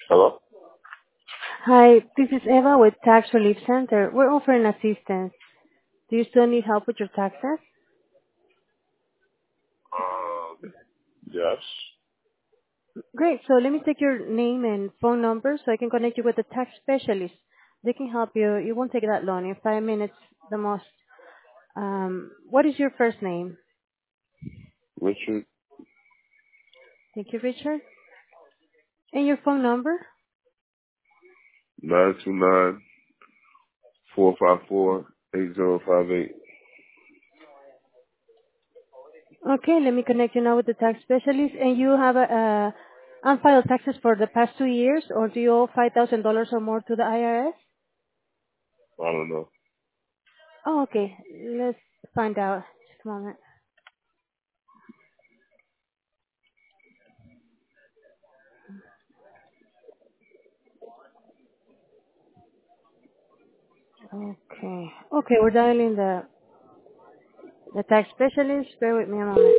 Hello? Hi, this is Eva with Tax Relief Center. We're offering assistance. Do you still need help with your taxes? Yes. Great. So let me take your name and phone number so I can connect you with the tax specialist. They can help you. It won't take that long. In 5 minutes, the most. What is your first name? Richard, Thank you, Richard. And your phone number? 929-454-8058. Okay, let me connect you now with the tax specialist. And you have unfiled taxes for the past 2 years, or do you owe $5,000 or more to the IRS? I don't know. Oh, okay. Let's find out. Just a moment. Okay. Okay, we're dialing the tax specialist. Bear with me a moment.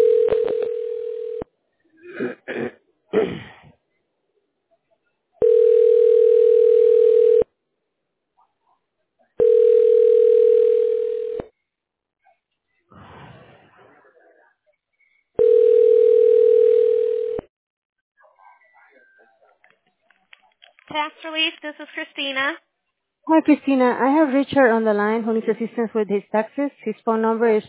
Tax relief, this is Christina. Hi, Christina. I have Richard on the line who needs assistance with his taxes. His phone number is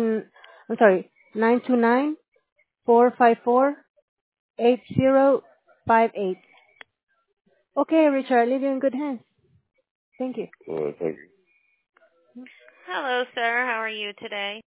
929-454-8058. Okay, Richard, I leave you in good hands. Thank you. Thank you. Hello, sir. How are you today?